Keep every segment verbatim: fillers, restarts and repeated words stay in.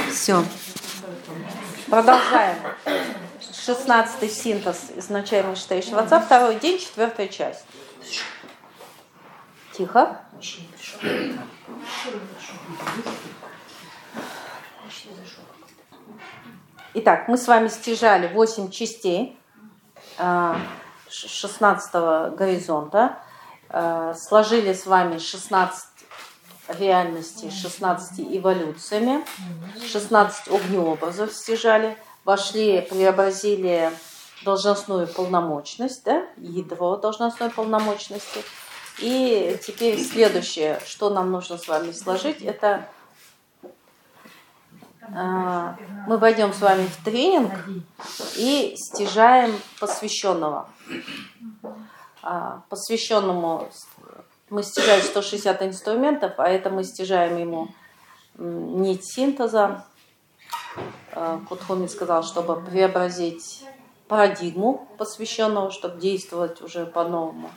Все. Продолжаем. шестнадцатый синтез изначально читающего отца. Второй день, четвертая часть. Тихо. Итак, мы с вами стяжали восемь частей шестнадцатого горизонта. Сложили с вами шестнадцать реальностей, шестнадцать эволюциями, шестнадцать огнеобразов стяжали, вошли, преобразили должностную полномочность, да, ядро должностной полномочности. И теперь следующее, что нам нужно с вами сложить, это э, мы войдем с вами в тренинг и стяжаем посвященного. А, посвященному мы стяжаем сто шестьдесят инструментов, а это мы стяжаем ему нить синтеза. Кутхуми сказал, чтобы преобразить парадигму посвященного, чтобы действовать уже по-новому.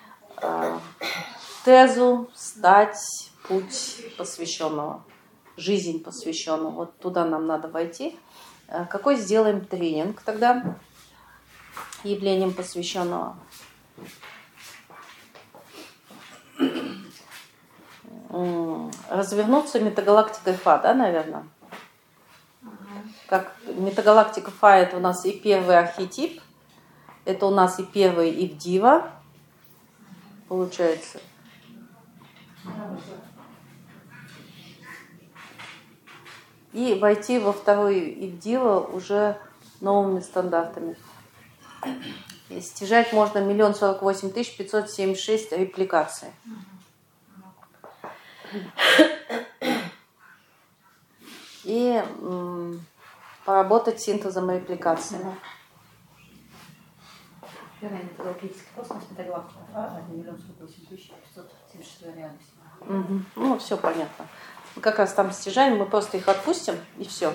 Тезу, стать, путь посвященного, жизнь посвященного. Вот туда нам надо войти. Какой сделаем тренинг тогда явлением посвященного? Развернуться метагалактикой Фа, да, наверное? Как метагалактика Фа — это у нас и первый архетип, это у нас и первый Ивдива, получается. И войти во второй Ивдива уже новыми стандартами. И стяжать можно миллион сорок восемь тысяч пятьсот семьдесят шесть репликаций. И м, поработать с синтезом репликации. Угу. Ну, все понятно. Мы как раз там стяжаем, мы просто их отпустим, и все.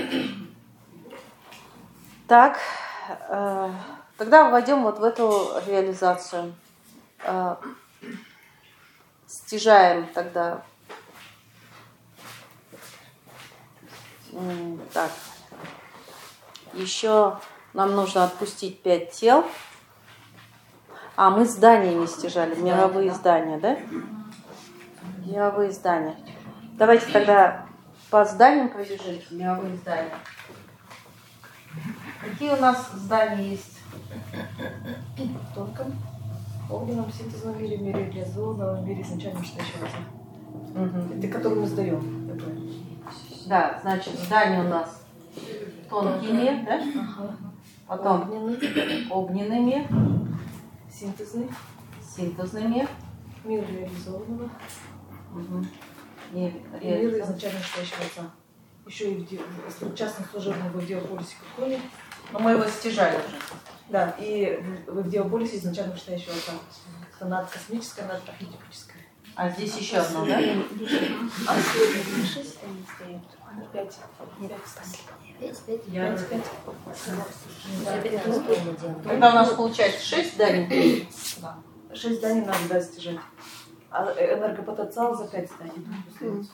Так, э, тогда войдем вот в эту реализацию. Э, стяжаем тогда. Так, еще нам нужно отпустить пять тел. А, мы здания не стяжали, мировые да, здания, да? Мировые здания. Давайте тогда по зданиям пробежимся, мировые здания. Какие у нас здания есть? В тонком, огненном, синтезном мире, в мире реализованного, в мире изначально читающего отца. Угу. Это который мы сдаем. Да, значит, здание у нас тонкий мир, да? Ага. Потом огненный, огненный мир, синтезный, синтезный мир, мир реализованного, угу. Мир, мир изначально читающего отца. Еще и в частных служебных в Диополисе Кутхуми. Но мы его стяжали уже. Да, и в Диополисе изначально читающего отца. Это надкосмическое, надархетипическое. А здесь еще одно, да? А сегодня шесть они стоят. Пять. Пять, пять. Тогда у нас получается шесть зданий. Шесть зданий надо достижать. А энергопотенциал за пять зданий.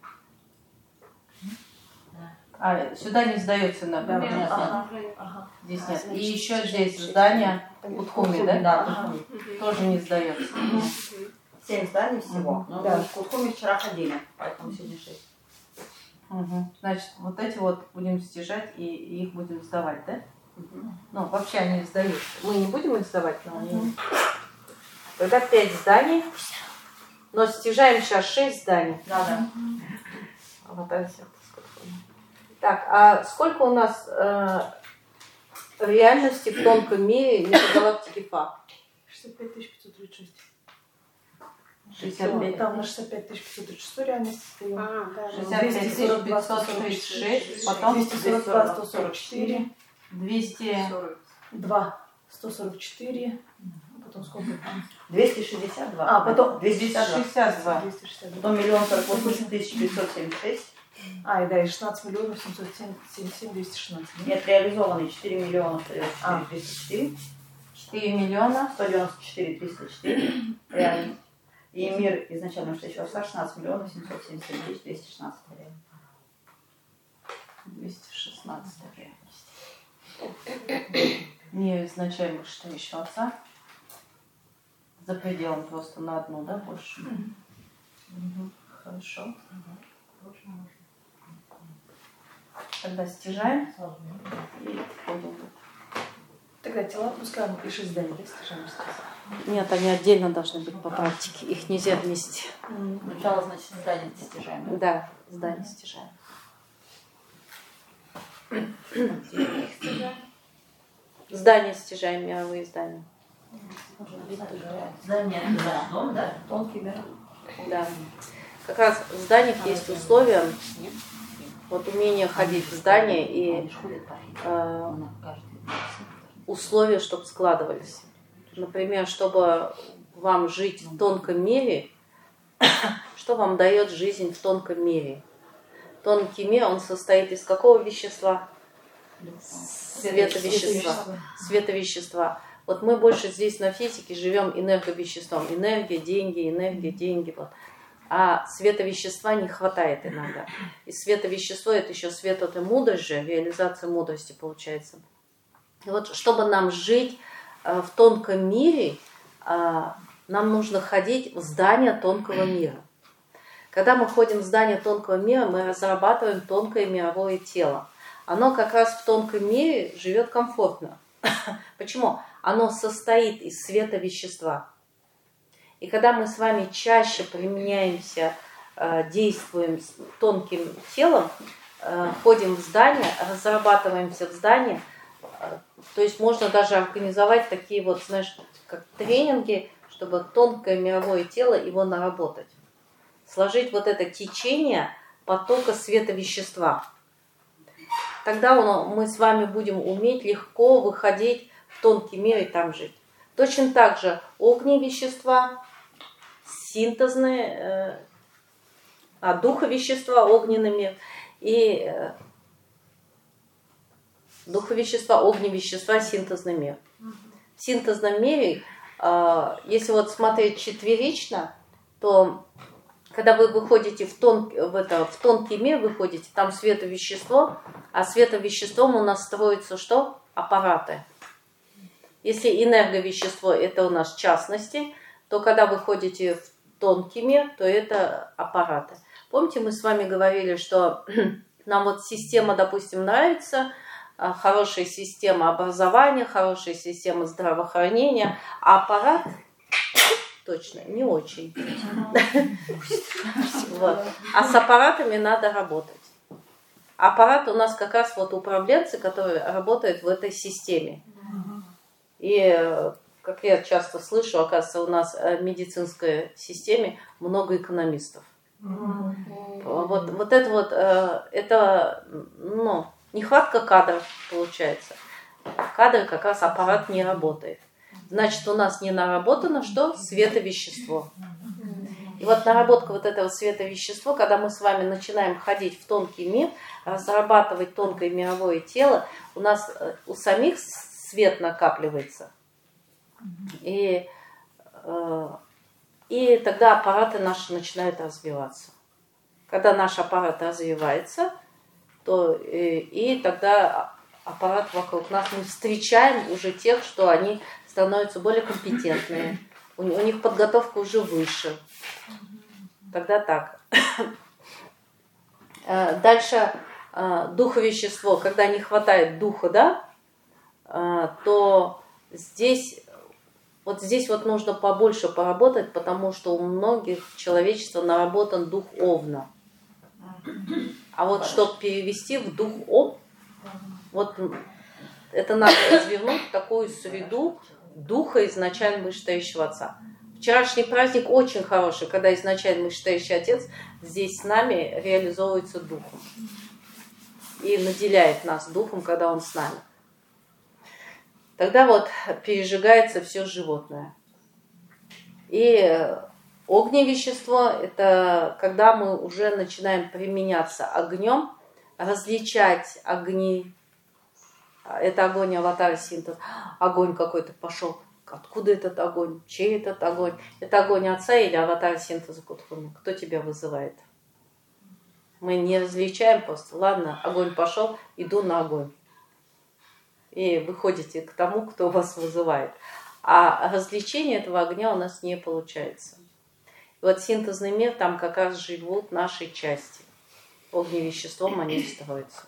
А сюда не сдается энергопотенциал. Ага. Ага. Здесь нет. И еще здесь здание Кутхуми, да? Да. Ага. Тоже не сдается. Семь зданий всего. Угу. Но да. в Кутхуми вчера ходили, поэтому сегодня шесть. Угу. Значит, вот эти вот будем стяжать и их будем сдавать, да? Угу. Ну, вообще они сдают. Мы не будем их сдавать, но они... Угу. Тогда пять зданий, но стяжаем сейчас шесть зданий. Да, да. Вот так, а сколько у нас э, реальности в тонком мире метагалактики Фа? шестьдесят пять тысяч пятьсот тридцать шесть. шестьдесят пять. Там на шестьдесят пять тысяч пятьсот тридцать шесть реальности стоим. шестьдесят пять тысяч пятьсот тридцать шесть, потом двести сорок два сто сорок четыре. двести сорок два сто сорок четыре. Потом сколько там? двести шестьдесят два. А, потом двести шестьдесят два. двести шестьдесят два. Потом миллион сорок восемь тысяч пятьсот семьдесят шесть. А, и да, и шестнадцать миллионов семьсот семьдесят семь двести шестнадцать. Нет, реализованные четыре миллиона А. двести четыре. четыре миллиона сто девяносто четыре триста четыре. Реально. И мир изначально что еще шестнадцать миллионов семьсот семьдесят семь тысяч двести шестнадцать. шестнадцатой реальности. Не изначально вышестоящего отца. За пределом просто на одну, да, больше? Mm-hmm. Угу. Хорошо. Mm-hmm. Тогда стяжаем и входим. Тогда тела пускаем и шесть зданий, да, стяжаем сейчас? Нет, они отдельно должны быть по практике. Их нельзя вместе. Сначала, значит, здание стяжаем. Да, здание стяжаем. Здание стяжаем, мировые здания. Здание это дом, да? Тонкий мир. Да. Как раз в зданиях есть условия, вот умение ходить в здание и э, условия, чтобы складывались. Например, чтобы вам жить в тонком мире, что вам дает жизнь в тонком мире? Тонкий мир, он состоит из какого вещества? Световещества. Световещества. Вот мы больше здесь на физике живем энерговеществом. Энергия, деньги, энергия, деньги. Вот. А световещества не хватает иногда. И световещество это еще свет, это мудрость же, реализация мудрости получается. И вот чтобы нам жить в тонком мире, нам нужно ходить в здание тонкого мира. Когда мы ходим в здание тонкого мира, мы разрабатываем тонкое мировое тело. Оно как раз в тонком мире живет комфортно. Почему? Оно состоит из световещества. И когда мы с вами чаще применяемся, действуем с тонким телом, ходим в здание, разрабатываемся в здании, то есть можно даже организовать такие вот, знаешь, как тренинги, чтобы тонкое мировое тело его наработать. Сложить вот это течение потока световещества. Тогда мы с вами будем уметь легко выходить в тонкий мир и там жить. Точно так же огневещества, синтезные, а духовещества, огненный мир и духовещества, огневещества, синтезный мир. В синтезном мире, если вот смотреть четверично, то когда вы выходите в, тон, в, это, в тонкий мир, выходите, там световещество, а световеществом у нас строится что? Аппараты. Если энерговещество это у нас частности, то когда вы ходите в тонкий мир, то это аппараты. Помните, мы с вами говорили, что нам вот система, допустим, нравится, хорошая система образования, хорошая система здравоохранения, а аппарат точно не очень. Вот. А с аппаратами надо работать. Аппарат у нас как раз вот управленцы, которые работают в этой системе. И, как я часто слышу, оказывается, у нас в медицинской системе много экономистов. Вот, вот это вот, это, ну, нехватка кадров получается. Кадры как раз аппарат не работает. Значит, у нас не наработано что? Световещество. И вот наработка вот этого световещества, когда мы с вами начинаем ходить в тонкий мир, разрабатывать тонкое мировое тело, у нас у самих свет накапливается. И, и тогда аппараты наши начинают развиваться. Когда наш аппарат развивается, то и, и тогда аппарат вокруг нас, мы встречаем уже тех, что они становятся более компетентные, у, у них подготовка уже выше. Тогда так. Дальше духовещество, когда не хватает духа, да, то здесь, вот здесь вот нужно побольше поработать, потому что у многих человечества наработан дух Овна. А вот чтобы перевести в дух Ов, вот это надо развернуть такую среду духа изначально вышестоящего Отца. Вчерашний праздник очень хороший, когда изначально вышестоящий Отец здесь с нами реализовывается духом. И наделяет нас духом, когда Он с нами. Тогда вот пережигается все животное. И огневещество – это когда мы уже начинаем применяться огнем, различать огни. Это огонь аватара синтез. Огонь какой-то пошел. Откуда этот огонь? Чей этот огонь? Это огонь Отца или аватар синтеза Кутхуми? Кто тебя вызывает? Мы не различаем просто. Ладно, огонь пошел, иду на огонь. И выходите к тому, кто вас вызывает. А развлечение этого огня у нас не получается. И вот синтезный мир, там как раз живут наши части. Огневеществом они строятся.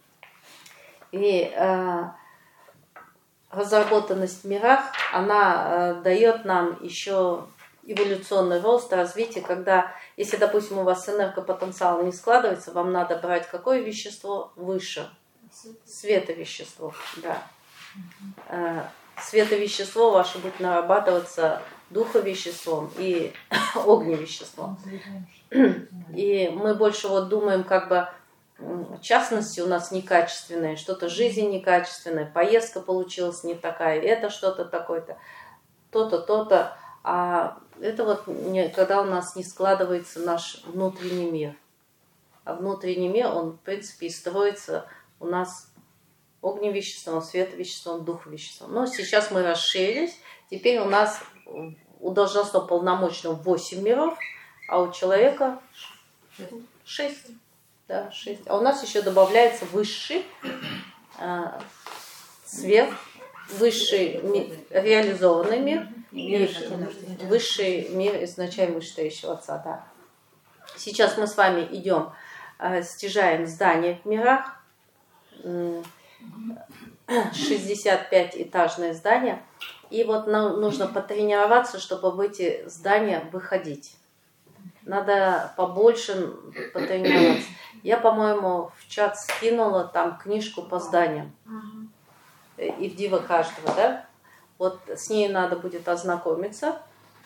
И э, разработанность в мирах, она э, дает нам еще эволюционный рост, развитие, когда, если, допустим, у вас энергопотенциал не складывается, вам надо брать какое вещество выше? Световещество, да. Э, световещество ваше будет нарабатываться духовеществом и огневеществом. И мы больше вот думаем, как бы, частности у нас некачественные, что-то жизнь некачественная, поездка получилась не такая, это что-то такое-то, то-то, то-то. А это вот не, когда у нас не складывается наш внутренний мир. А внутренний мир, он, в принципе, и строится у нас огневеществом, световеществом, духовеществом. Но сейчас мы расширились, теперь у нас у должностного полномочного восемь миров, а у человека шесть. Да, шесть. А у нас еще добавляется высший, э, сверх, высший ми, реализованный мир и высший мир изначально вышестоящего Отца. Да. Сейчас мы с вами идем, э, стяжаем здания в мирах, э, шестьдесят пять этажные здания. И вот нам нужно потренироваться, чтобы в эти здания выходить. Надо побольше потренироваться. Я, по-моему, в чат скинула там книжку по зданиям. И в Дива каждого, да? Вот с ней надо будет ознакомиться.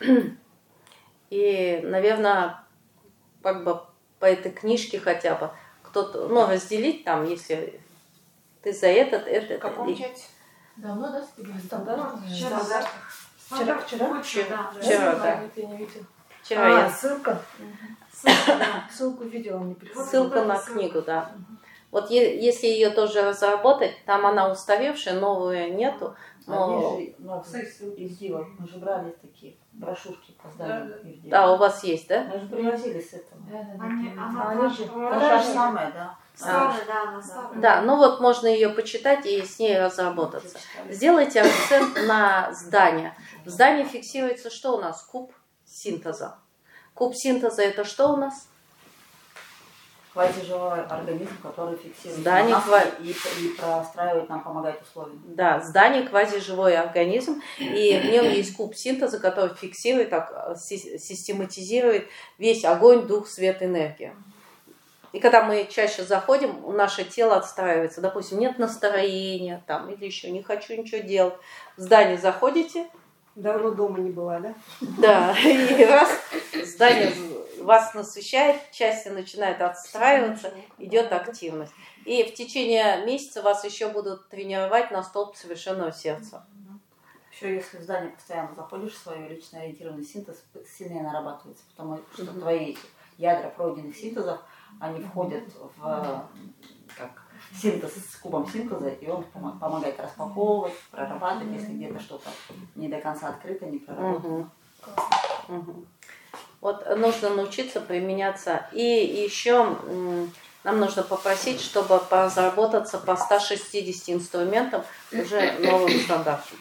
И, наверное, как бы по этой книжке хотя бы кто-то, ну, разделить там, если ты за этот, это... В каком чате? Давно, да, скидывали? Стандарт? Вчера. Вчера, вчера? Вчера, Вчера, да. Я не видела. Вчера А, я... ссылка? Ссылка, да. Ссылку видела, не приходила. Ссылка на книгу, да. Вот е- если ее тоже разработать, там она устаревшая, новую нету. Но... Они же, ну, из Дива, мы же брали такие брошюрки по зданию. Да, у вас есть, да? Мы же привозили с этого. Да, да, да. Они, она Они же, тоже та же самая, да. старая, да, она старая. Да, ну вот можно ее почитать и с ней разработаться. Сделайте акцент на здание. В здании фиксируется что у нас? Куб синтеза. Куб синтеза это что у нас? Квазиживой организм, который фиксирует Здание нас ква- и, и простраивает нам, помогает условия. Да, здание квазиживой организм, и в нем есть куб синтеза, который фиксирует, так, си- систематизирует весь огонь, дух, свет, энергия. И когда мы чаще заходим, наше тело отстраивается. Допустим, нет настроения, там, или еще не хочу ничего делать. В здание заходите. Давно дома не была, да? Да, и раз здание вас насыщает, части начинают отстраиваться, идет активность. И в течение месяца вас еще будут тренировать на столб совершенного сердца. Еще если в здание постоянно заходишь, свой лично ориентированный синтез сильнее нарабатывается, потому что Мгм. твои ядра пройденных синтезов, они входят в как, синтез с кубом синтеза, и он пом- помогает распаковывать, прорабатывать, если где-то что-то не до конца открыто, не проработано. Мгм. Мгм. Вот нужно научиться применяться. И еще м, нам нужно попросить, чтобы разработаться по ста шестидесяти инструментам уже новым стандартом.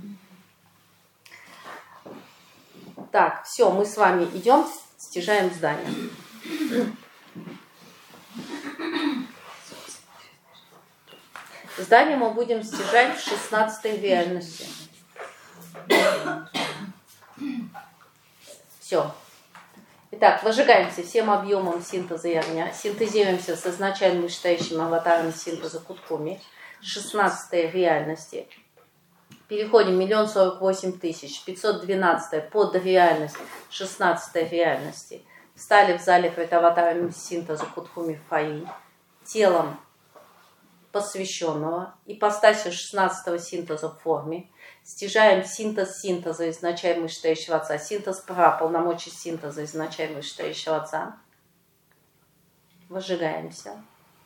Так, все, мы с вами идем, стяжаем здание. Здание мы будем стяжать в шестнадцатой реальности. Все. Итак, выжигаемся всем объемом синтеза и огня. Синтезируемся с изначально вышестоящим аватаром синтеза Куткуми. шестнадцатой реальности. Переходим миллион сорок восемь тысяч пятьсот двенадцатая под реальность шестнадцатой реальности. Встали в зале перед аватаром синтеза Куткуми Фаи. Телом посвященного, ипостасью шестнадцатого синтеза в форме. Стяжаем синтез синтеза изначально вышестоящего Отца. Синтез пра, полномочий синтеза изначально вышестоящего Отца. Выжигаемся.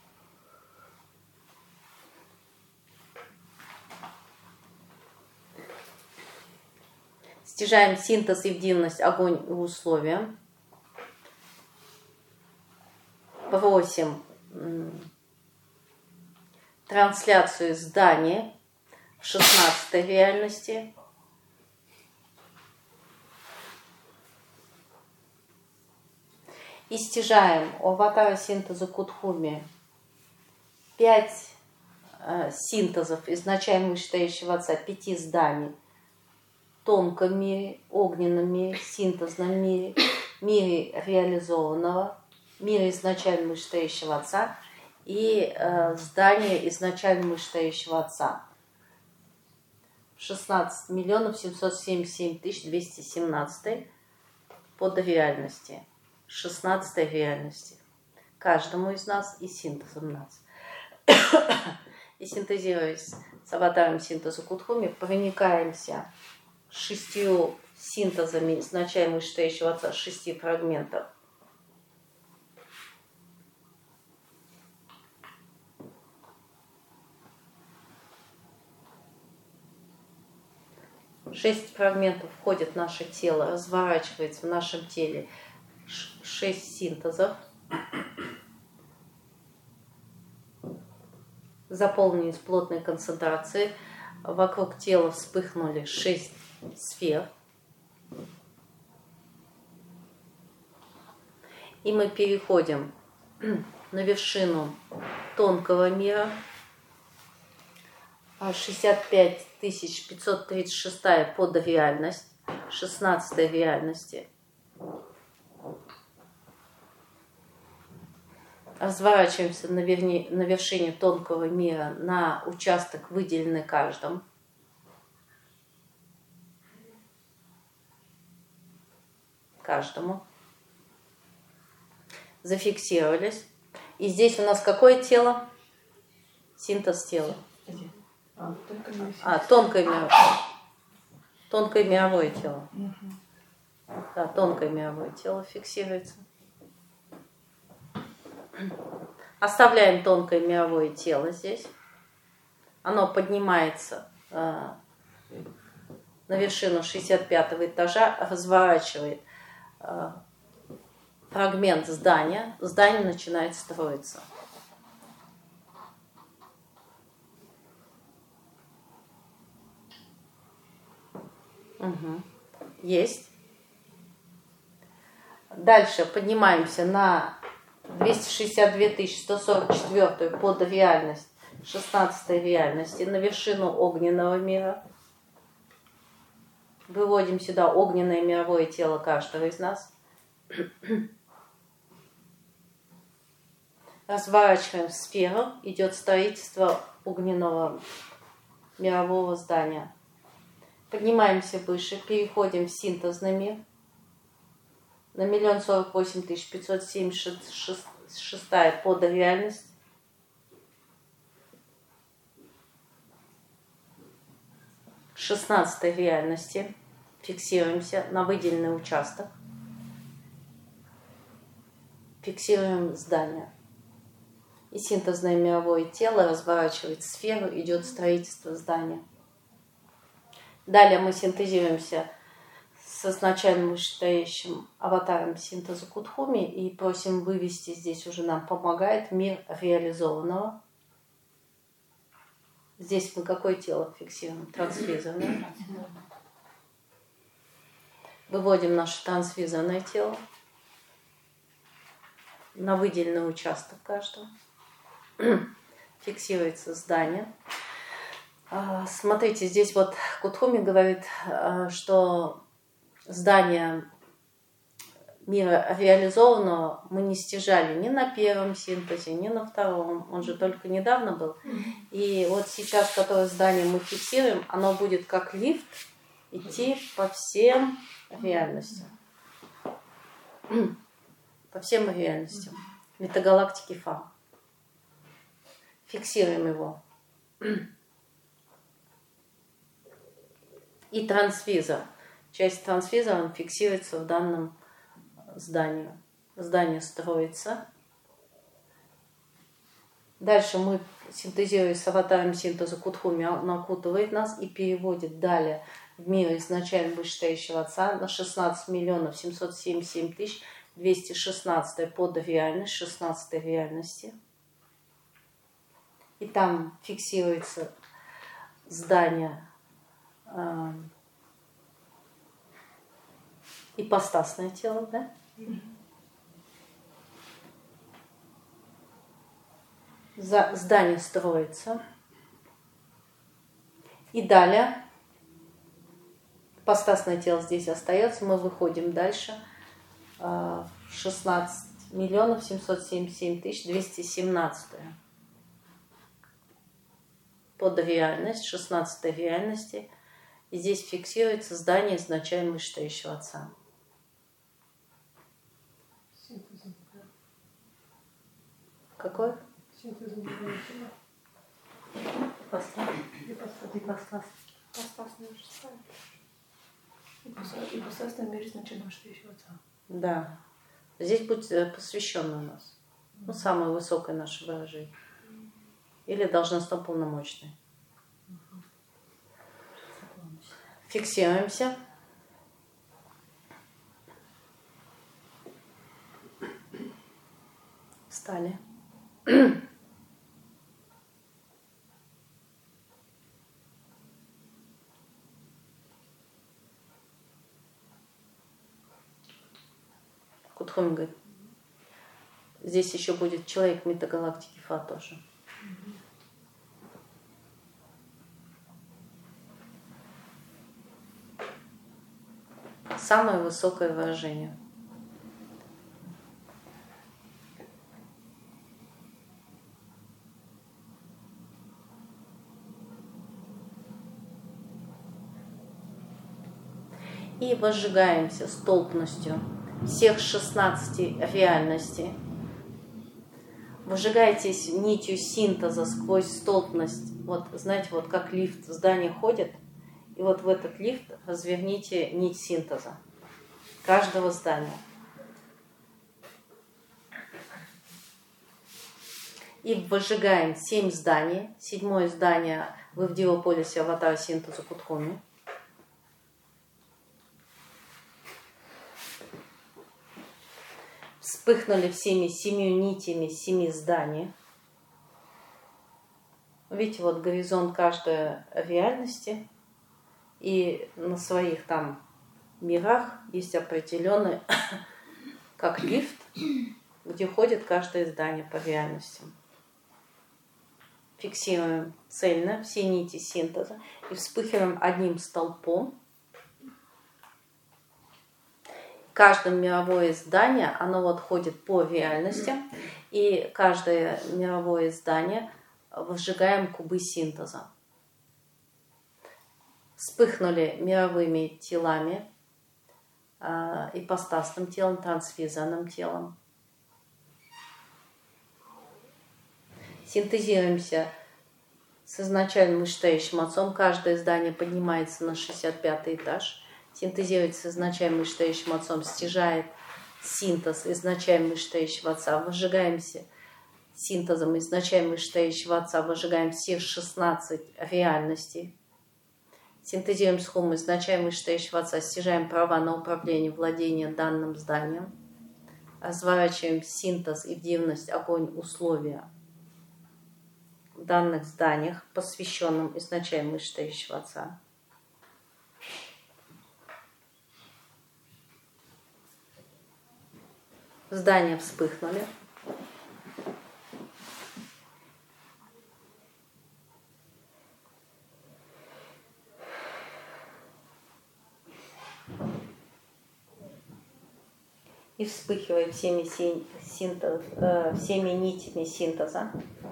Стяжаем синтез и единость, огонь и условия. бросим трансляцию здания в шестнадцатой реальности. И стяжаем у аватара синтеза Кутхуми пять э, синтезов изначально вышестоящего отца, пяти зданий. В тонком мире, огненном мире, синтезном мире, мире реализованного, мире изначально вышестоящего отца и э, здание изначально вышестоящего отца. шестнадцать миллионов семьсот семьдесят семь тысяч двести семнадцать под реальности. шестнадцатой реальности. Каждому из нас и синтезом нас. И синтезируясь с аватаром синтеза Кутхуми, проникаемся шестью синтезами изначально вышестоящего отца, шести фрагментов. Шесть фрагментов входит в наше тело, разворачивается в нашем теле. Шесть синтезов. Заполнились плотной концентрацией. Вокруг тела вспыхнули шесть сфер. И мы переходим на вершину тонкого мира. шестьдесят пять тысяч пятьсот тридцать шесть под реальность, шестнадцатой реальности. Разворачиваемся на, верни, на вершине тонкого мира на участок, выделенный каждым. Каждому. Зафиксировались. И здесь у нас какое тело? Синтез тела. А, только не а тонкое мировое. Тонкое мировое тело. Угу. Да, тонкое мировое тело фиксируется. Оставляем тонкое мировое тело здесь. Оно поднимается э, на вершину шестьдесят пятого этажа, разворачивает э, фрагмент здания. Здание начинает строиться. Угу. Есть. Дальше поднимаемся на двести шестьдесят две тысячи сто сорок четыре под реальность, шестнадцатой реальности, на вершину огненного мира. Выводим сюда огненное мировое тело каждого из нас. Разворачиваем сферу, идет строительство огненного мирового здания. Поднимаемся выше, переходим в синтезный мир. На миллион сорок восемь тысяч пятьсот семьдесят шесть под реальность. В шестнадцатой реальности фиксируемся на выделенный участок. Фиксируем здание. И синтезное мировое тело разворачивает сферу, идет строительство здания. Далее мы синтезируемся с изначально вышестоящим аватаром синтеза Кутхуми и просим вывести, здесь уже нам помогает мир реализованного. Здесь мы какое тело фиксируем? Трансвизорное. Выводим наше трансвизорное тело на выделенный участок каждого. Фиксируется здание. Смотрите, здесь вот Кутхуми говорит, что здание мира реализованного мы не стяжали ни на первом синтезе, ни на втором. Он же только недавно был. И вот сейчас, которое здание мы фиксируем, оно будет как лифт идти по всем реальностям. По всем реальностям. Метагалактики Фа. Фиксируем его. И трансвизор. Часть трансвизора он фиксируется в данном здании. Здание строится. Дальше мы, синтезируя с аватаром синтеза Кутхуми, он окутывает нас и переводит далее в мир изначально вышестоящего отца на шестнадцать миллионов семьсот семьдесят семь тысяч двести шестнадцатая под реальность, шестнадцатой реальности. И там фиксируется здание э, ипостасное тело, да? За, здание строится. И далее ипостасное тело здесь остается, мы выходим дальше. шестнадцать миллионов семьсот семьдесят семь тысяч двести семнадцать. Под реальность, шестнадцатой реальности. И здесь фиксируется здание изначально вышестоящего отца. Какой? Ипостас. Ипостас. Ипостас на мире изначально вышестоящего отца. Да. Здесь будет посвященный у нас. Ну, самое высокое наше выражение. Или должностно полномочное. Фиксируемся. Встали. Кутхуми говорит, здесь еще будет человек метагалактики Фа тоже. Самое высокое выражение. И возжигаемся столпностью всех шестнадцати реальностей. Выжигаетесь нитью синтеза сквозь столпность. Вот, знаете, вот как лифт в здании ходит, и вот в этот лифт разверните нить синтеза каждого здания. И выжигаем семь зданий. Седьмое здание вы в Дивополисе аватара синтеза Кутхуми. Вспыхнули всеми семью нитями семи зданий. Видите, вот горизонт каждой реальности. И на своих там мирах есть определенный, как лифт, где ходит каждое здание по реальности. Фиксируем цельно все нити синтеза и вспыхиваем одним столпом. Каждое мировое здание, оно вот ходит по реальности, и каждое мировое здание выжигаем кубы синтеза. Вспыхнули мировыми телами, э, ипостасным телом, трансвизанным телом. Синтезируемся с изначальным вышестоящим отцом. Каждое здание поднимается на шестьдесят пятый этаж. Синтезируется с изначальным вышестоящим отцом, стяжает синтез изначально вышестоящего отца. Выжигаемся синтезом изначально вышестоящего отца, выжигаем все шестнадцать реальностей. Синтезируем с хумом изначально вышестоящего отца, стяжаем права на управление, владение данным зданием. Разворачиваем синтез и дивность, огонь, условия в данных зданиях, посвященным изначально вышестоящего отца. Здания вспыхнули. И вспыхивает всеми, синтез, э, всеми нитями синтеза.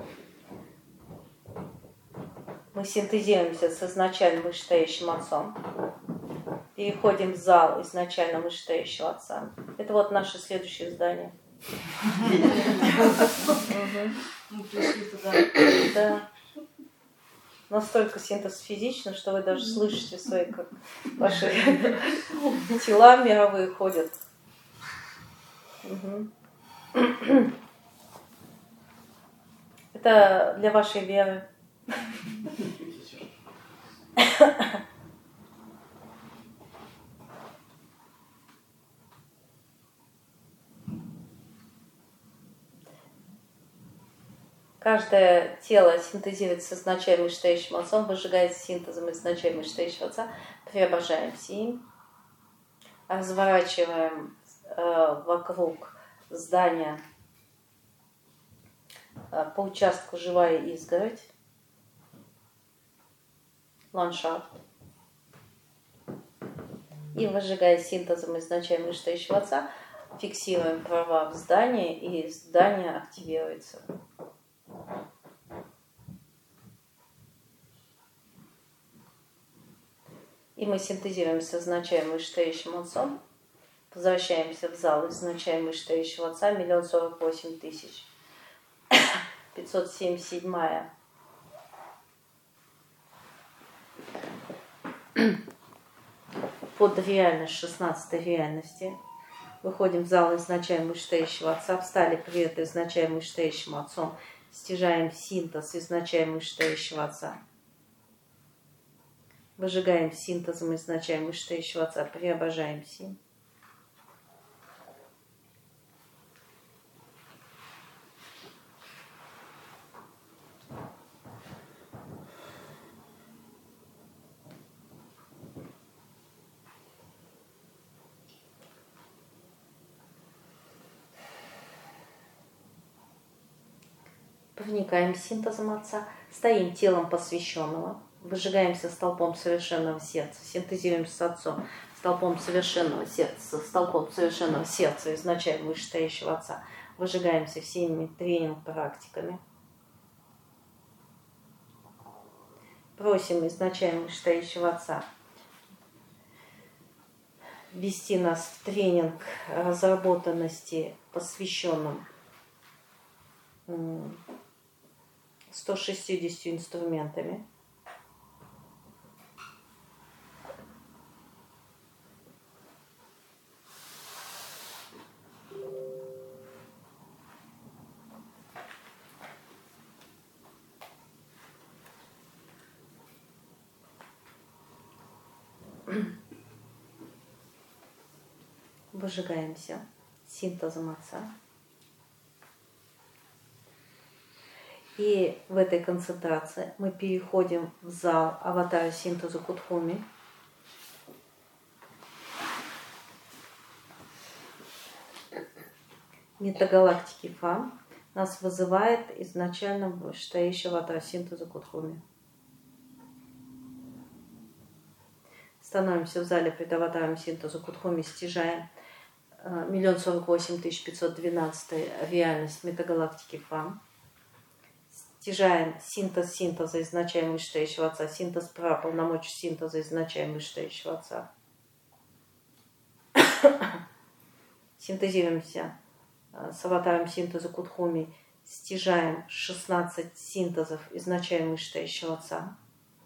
Мы синтезируемся с изначально вышестоящим отцом. Переходим в зал изначально вышестоящего отца. Это вот наше следующее здание. Мы пришли туда. Да. Настолько синтез физично, что вы даже слышите свои, как ваши тела мировые ходят. Это для вашей веры. Каждое тело синтезируется изначаемым вышестоящим отцом, выжигается синтезом изначаемым вышестоящего отца, преображаемся им, разворачиваем э, вокруг здания э, по участку живая изгородь, ландшафт, и выжигая синтезом изначаемым вышестоящего отца, фиксируем права в здании, и здание активируется. И мы синтезируем с изначаемым вышестоящим отцом, возвращаемся в зал изначаемым вышестоящего отца, миллион сорок восемь тысяч пятьсот семьдесят седьмая. Под реальность шестнадцатой реальности. Выходим в зал изначаемым вышестоящего отца, встали привет изначаемым вышестоящим отцом, стяжаем синтез изначаемым вышестоящего отца. Выжигаем синтезом изначаемым вышестоящего отца, преображаемся им. Проникаем синтезом отца, стоим телом посвященного, выжигаемся столпом совершенного сердца, синтезируем с отцом, столпом совершенного сердца, столпом совершенного сердца, изначаемым вышестоящего отца, выжигаемся всеми тренинг-практиками. Просим изначаемым вышестоящего отца ввести нас в тренинг разработанности, посвященным ста шестьюдесятью инструментами. Выжигаемся синтезом отца. И в этой концентрации мы переходим в зал аватара синтеза Кутхуми. Метагалактики Фам нас вызывает изначально вышестоящий аватар синтеза Кутхуми. Становимся в зале пред аватаром синтеза Кутхуми, стяжаем миллион сорок восемь тысяч пятьсот двенадцать реальность метагалактики Фам. Стяжаем синтез синтеза изначаемым вышестоящего отца, синтез права, полномочий синтеза изначаемым вышестоящего отца. Синтезируемся с аватаром синтеза Кутхуми, стяжаем шестнадцать синтезов изначаемым вышестоящего отца.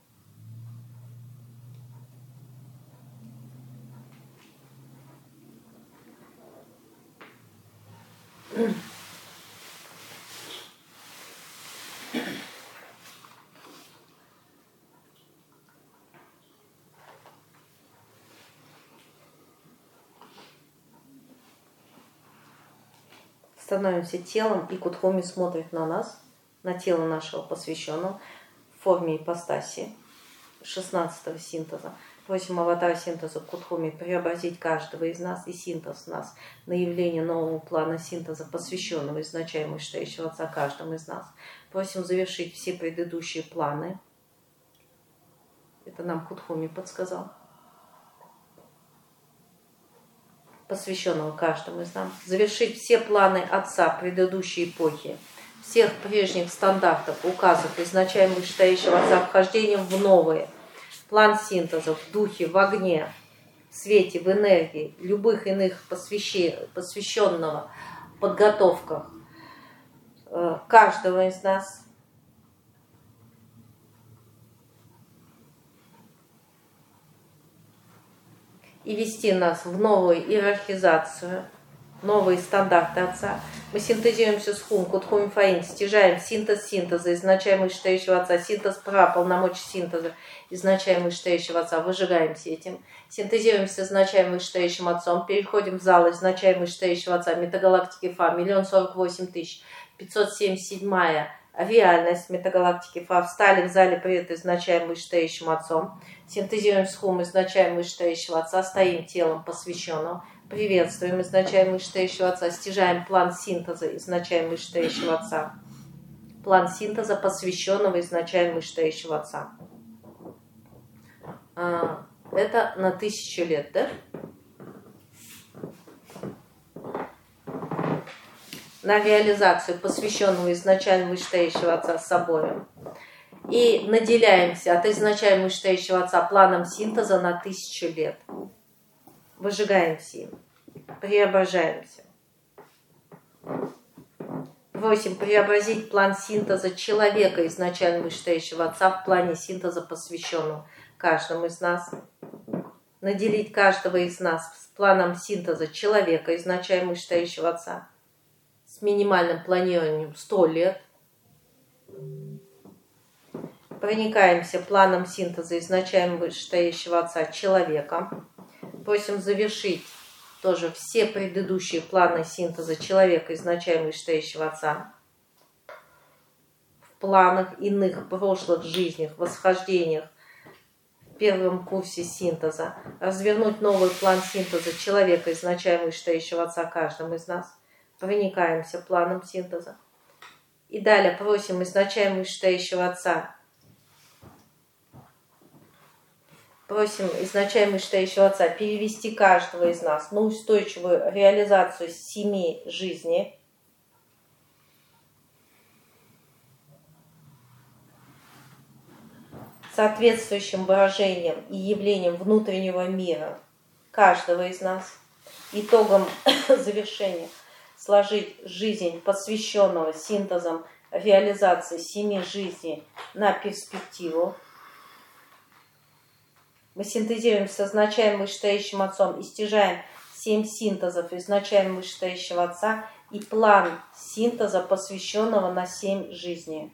Становимся телом, и Кутхуми смотрит на нас, на тело нашего посвященного в форме ипостаси шестнадцатого синтеза. Просим аватар синтеза Кутхуми преобразить каждого из нас и синтез нас на явление нового плана синтеза, посвященного изначаемому вышестоящего отца каждому из нас. Просим завершить все предыдущие планы. Это нам Кутхуми подсказал. Посвященного каждому из нас. Завершить все планы отца предыдущей эпохи, всех прежних стандартов, указов изначаемого вышестоящего отца, вхождением в новые. План синтеза в духе, в огне, в свете, в энергии, любых иных посвященного подготовках каждого из нас. И вести нас в новую иерархизацию, новые стандарты отца. Мы синтезируемся с Хум, Кутхуми Фаин, стяжаем синтез синтеза, изначаемый вышестоящего отца, синтез права, полномочий синтеза, изначаемый вышестоящего отца, выжигаемся этим. Синтезируемся с изначаемым вышестоящим отцом, переходим в зал изначаемого вышестоящего отца, метагалактики Фа, миллион сорок восемь тысяч пятьсот семьдесят седьмая реальность метагалактики Фа. Встали в зале привет, изначаем вышестоящим Отцом. Синтезируем схум, изначаем вышестоящего Отца. Стоим телом посвященным. Приветствуем, изначаем вышестоящего Отца. Стяжаем план синтеза, изначаем вышестоящего Отца. План синтеза посвященного, изначаем вышестоящего Отца. Это на тысячу лет, да? На реализацию посвященного изначально вышестоящего Отца собой. И наделяемся от изначально вышестоящего Отца планом синтеза на тысячу лет. Выжигаемся им, преображаемся. Просим преобразить план синтеза человека изначально вышестоящего Отца в плане синтеза посвященного каждому из нас. Наделить каждого из нас с планом синтеза человека изначально вышестоящего Отца. С минимальным планированием сто лет. Проникаемся планом синтеза изначально вышестоящего Отца человека. Просим завершить тоже все предыдущие планы синтеза человека изначально вышестоящего Отца. В планах иных прошлых жизнях, восхождениях, в первом курсе синтеза. Развернуть новый план синтеза человека изначально вышестоящего Отца каждому из нас. Проникаемся планом синтеза. И далее просим изначально вышестоящего Отца. Просим изначально вышестоящего Отца перевести каждого из нас на устойчивую реализацию семи жизней. Соответствующим выражением и явлением внутреннего мира каждого из нас. Итогом завершения сложить жизнь, посвященного синтезом реализации семи жизней на перспективу. Мы синтезируем с изначально вышестоящим Отцом и стяжаем семь синтезов изначально вышестоящего Отца и план синтеза, посвященного на семь жизней.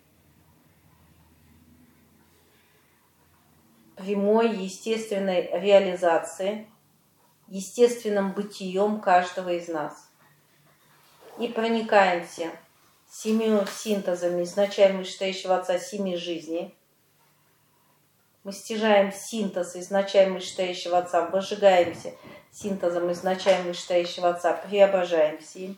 Прямой естественной реализации, естественным бытием каждого из нас. И проникаемся семью синтезами изначально вышестоящего Отца семи жизней. Мы стяжаем синтез изначально вышестоящего Отца, выжигаемся синтезом изначально вышестоящего Отца, преображаемся им.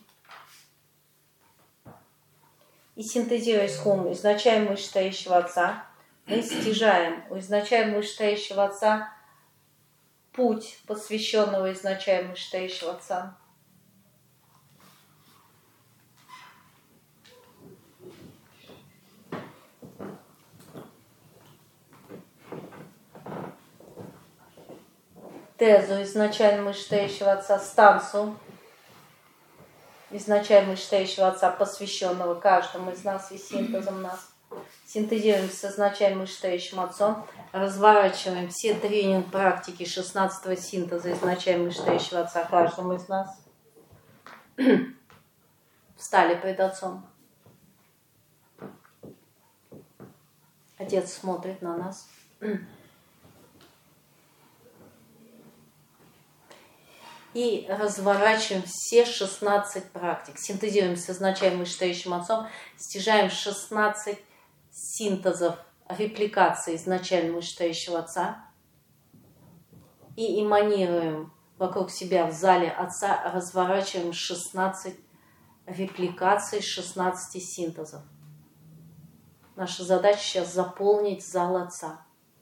И синтезируя схум изначально вышестоящего Отца, мы стяжаем у изначально вышестоящего Отца путь посвященного изначально вышестоящего Отца. Тезу изначально вышестоящего Отца, станцу изначально вышестоящего Отца, посвященного каждому из нас и синтезом нас. Синтезируем с изначально вышестоящим Отцом, разворачиваем все тренинг практики шестнадцатого синтеза изначально вышестоящего Отца каждому из нас. Встали пред Отцом. Отец смотрит на нас. И разворачиваем все шестнадцать практик. Синтезируем с изначально вышестоящим Отцом, стяжаем шестнадцать синтезов репликации изначально вышестоящего Отца и эманируем вокруг себя в зале Отца, разворачиваем шестнадцать репликаций, шестнадцать синтезов. Наша задача сейчас заполнить зал Отца.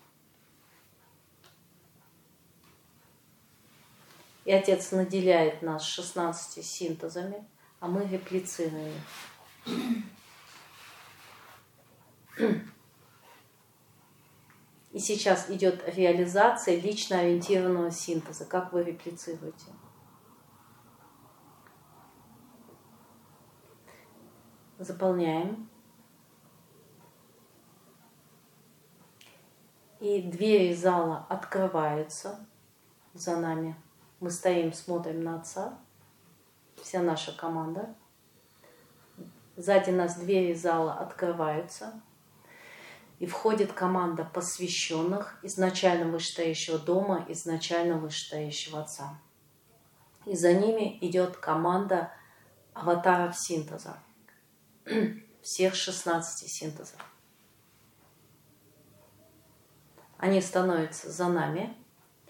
И Отец наделяет нас шестнадцатью синтезами, а мы реплицируем их. И сейчас идет реализация лично ориентированного синтеза. Как вы реплицируете? Заполняем. И двери зала открываются за нами. Мы стоим, смотрим на Отца. Вся наша команда. Сзади нас двери зала открываются. И входит команда посвященных изначально вышестоящего дома, изначально вышестоящего Отца. И за ними идет команда аватаров синтеза. всех шестнадцати синтезов. Они становятся за нами,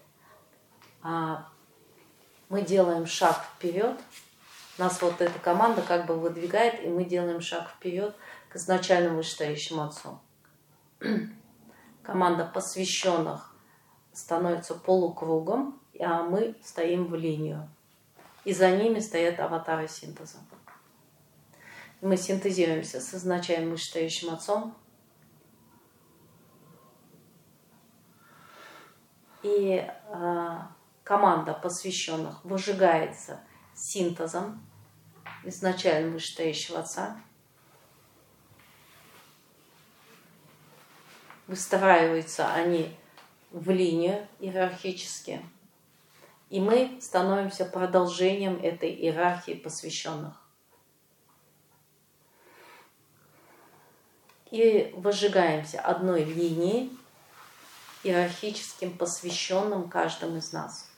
а мы делаем шаг вперед. Нас вот эта команда как бы выдвигает, и мы делаем шаг вперед к изначальному вышестоящему Отцу. Команда посвященных становится полукругом, а мы стоим в линию. И за ними стоят аватары синтеза. Мы синтезируемся с изначальным вышестоящим Отцом. И э, команда посвященных выжигается синтезом изначально вышестоящего Отца. Выстраиваются они в линию иерархически. И мы становимся продолжением этой иерархии посвященных. И выжигаемся одной линией, иерархическим посвященным каждым из нас.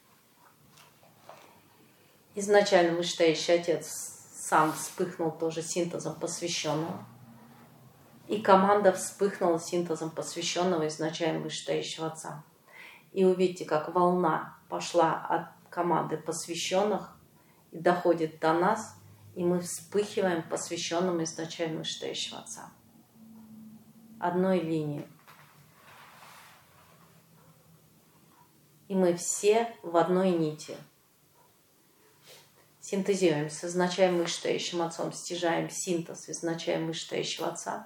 Изначально вышестоящий Отец сам вспыхнул тоже синтезом посвященного. И команда вспыхнула синтезом посвященного изначально вышестоящего Отца. И увидите, как волна пошла от команды посвященных и доходит до нас, и мы вспыхиваем посвященным изначально вышестоящего Отца. Одной линии. И мы все в одной нити. Синтезируем с изначально вышестоящим Отцом, стяжаем синтез изначально вышестоящего Отца.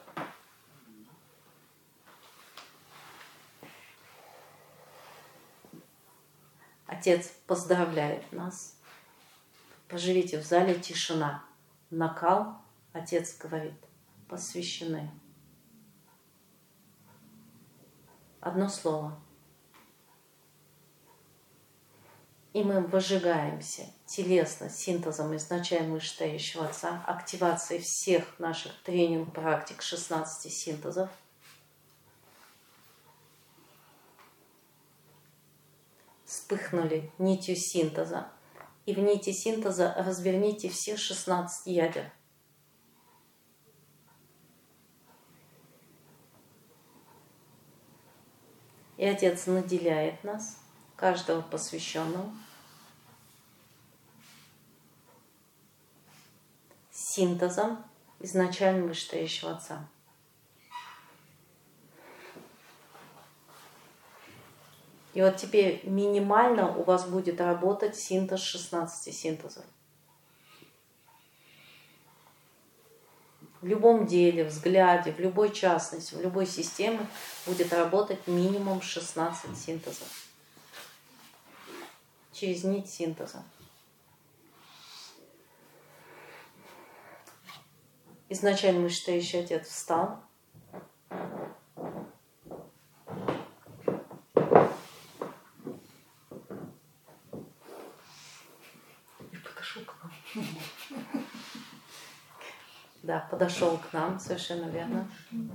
Отец поздравляет нас. Поживите в зале, тишина. Накал. Отец говорит, посвящены. Одно слово. И мы выжигаемся телесно синтезом изначально вышестоящего Отца, активацией всех наших тренинг-практик шестнадцати синтезов. Вспыхнули нитью синтеза. И в нити синтеза разверните все шестнадцать ядер. И Отец наделяет нас, каждого посвященного, синтезом изначально вышестоящего Отца. И вот теперь минимально у вас будет работать синтез шестнадцати синтезов. В любом деле, взгляде, в любой частности, в любой системе будет работать минимум шестнадцать синтезов. Через нить синтеза. Изначально вышестоящий Отец встал. Да, подошел к нам, совершенно верно.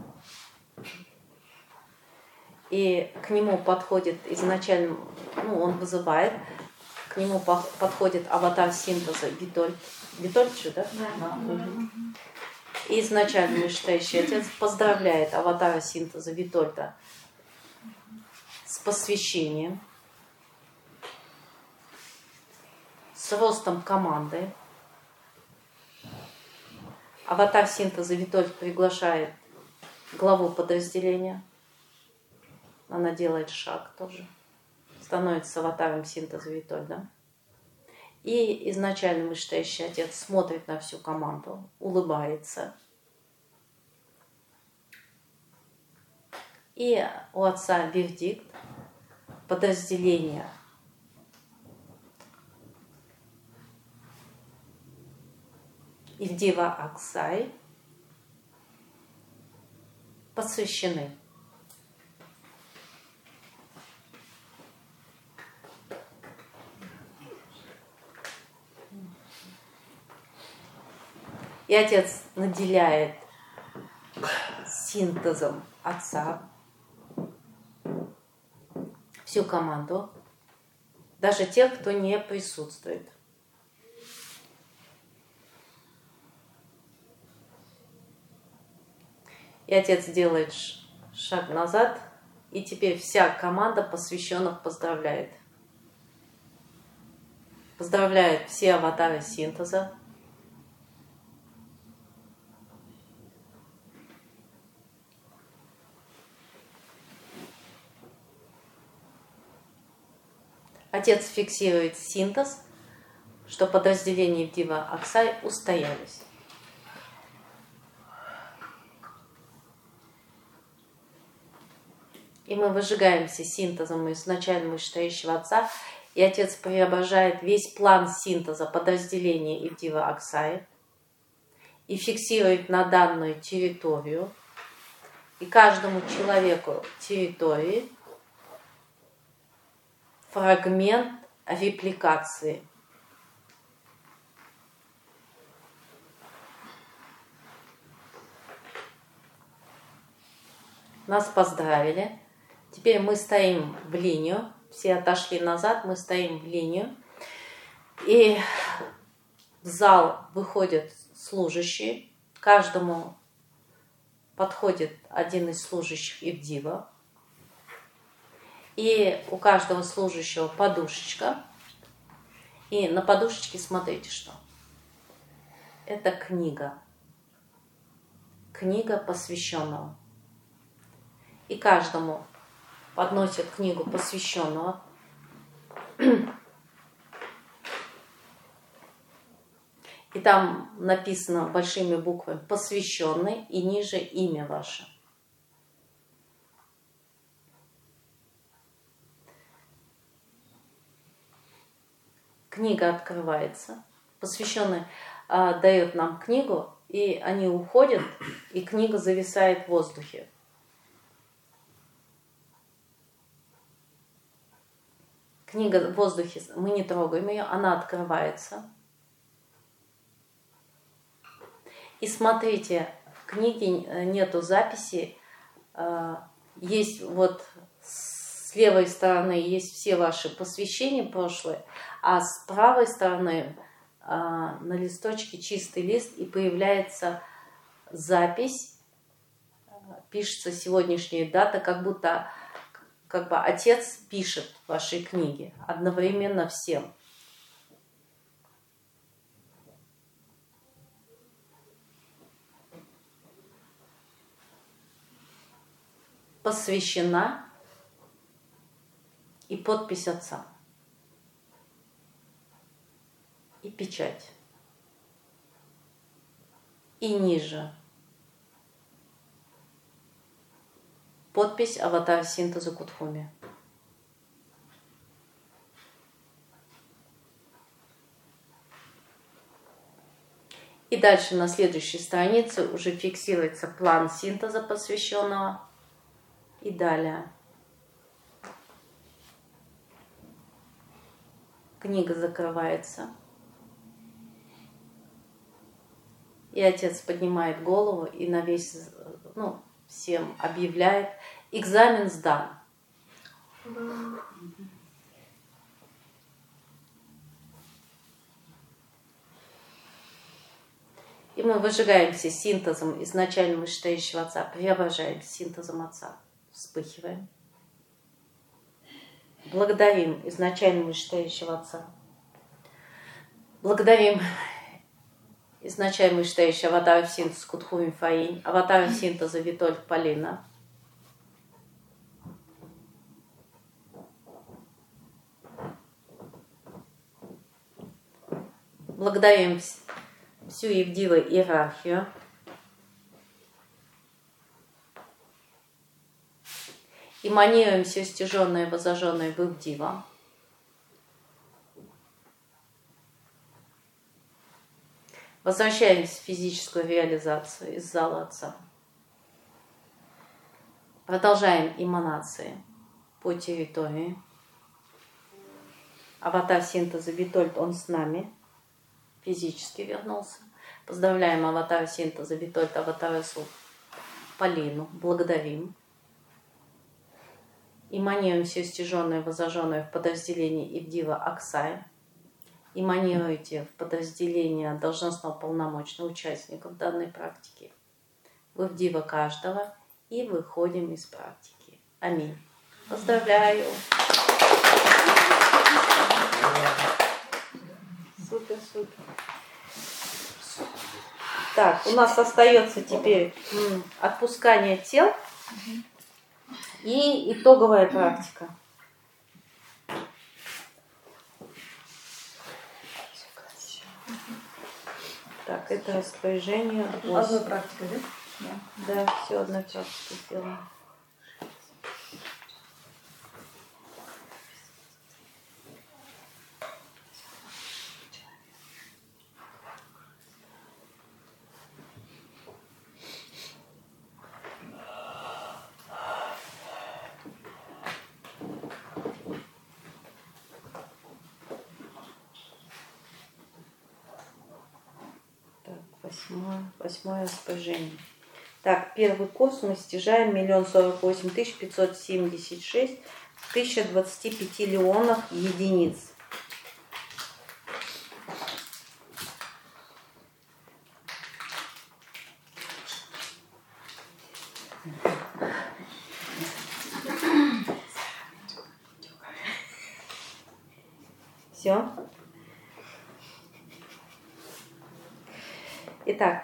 И к нему подходит изначально, ну, он вызывает, к нему подходит аватар синтеза Витольд. Витольд же, да? Да. Угу. И изначально вышестоящий Отец поздравляет аватара синтеза Витольда с посвящением, с ростом команды. Аватар синтеза Витольд приглашает главу подразделения. Она делает шаг тоже. Становится аватаром синтеза Витольда. И изначально вышестоящий Отец смотрит на всю команду, улыбается. И у Отца вердикт. Подразделение Ильдива Аксай посвящены. И Отец наделяет синтезом Отца всю команду, даже тех, кто не присутствует. И отец делает шаг назад, и теперь вся команда посвященных поздравляет. Поздравляет все аватары синтеза. Отец фиксирует синтез, что подразделения Ивдива Аксай устоялись. И мы выжигаемся синтезом изначально вышестоящего Отца, и Отец преображает весь план синтеза подразделения Ивдива Аксай и фиксирует на данную территорию, и каждому человеку территории фрагмент репликации. Нас поздравили. Теперь мы стоим в линию. Все отошли назад, мы стоим в линию. И в зал выходят служащие. Каждому подходит один из служащих Ивдива. И у каждого служащего подушечка. И на подушечке смотрите, что. Это книга. Книга посвященного. И каждому подносят книгу посвященного. И там написано большими буквами «Посвященный» и ниже имя ваше. Книга открывается. Посвященный а, дает нам книгу, и они уходят, и книга зависает в воздухе. Книга в воздухе, мы не трогаем ее, она открывается. И смотрите, в книге нету записи, есть вот с левой стороны есть все ваши посвящения прошлые, а с правой стороны на листочке чистый лист, и появляется запись, пишется сегодняшняя дата, как будто как бы отец пишет в вашей книге одновременно всем. Посвящена и подпись отца. И печать. И ниже подпись аватар синтеза Кутхуми. И дальше на следующей странице уже фиксируется план синтеза посвященного. И далее. Книга закрывается. И отец поднимает голову и на весь, ну, всем объявляет: экзамен сдан. И мы выжигаемся синтезом изначально вышестоящего Отца, преображаем синтезом Отца, вспыхиваем. Благодарим изначально вышестоящего Отца. Благодарим изначально вышестоящего аватара синтеза Кутхуми Фаинь, аватара синтеза Витольд Полина. Благодарим всю Ивдиву иерархию. И манируем все стяженное и возожженное в Ивдива. Возвращаемся в физическую реализацию из зала Отца. Продолжаем эманации по территории. Аватар синтеза Витольд, он с нами. Физически вернулся. Поздравляем аватара синтеза Витольд, аватара Су Полину. Благодарим. И манируем все стяженное и возожженное в подразделении Ивдива Аксай. И манируйте в подразделение должностного полномочного участников данной практики Вывдива каждого и выходим из практики. Аминь. Поздравляю. Супер, супер. Так, у нас остается теперь м, отпускание тел и итоговая практика. Так, это распоряжение. Одной практикой, да? Да, да, все одной практикой сделаем. Восьмое, восьмое распоряжение. Так, первый курс мы стяжаем миллион сорок восемь тысяч пятьсот семьдесят шесть тысяч двадцати пяти леонов единиц. Все. Итак,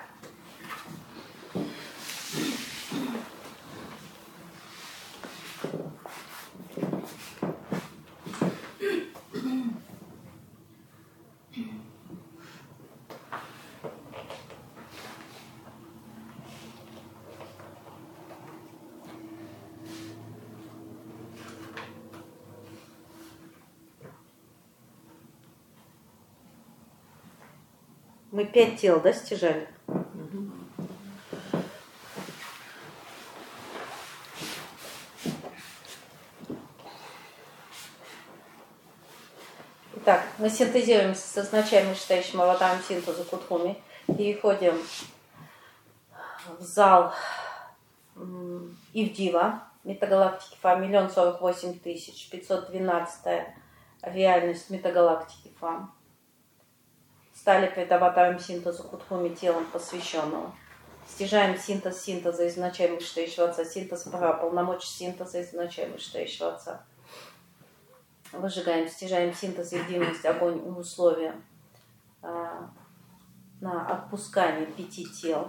мы пять тел, да, стяжали? Итак, мы синтезируем со значаемым считающим аватаром синтеза Кутхуми, переходим в зал Ивдива, метагалактики ФАМ, миллион сорок восемь тысяч пятьсот двенадцатая реальность метагалактики ФАМ. Стали перед аватаром синтеза Кутхуми, телом посвященного. Стяжаем синтез синтеза изначально вышестоящего отца, синтез пара, полномочий синтеза изначально вышестоящего отца. Выжигаем, стяжаем синтез, единость, огонь и условия а, на отпускание пяти тел.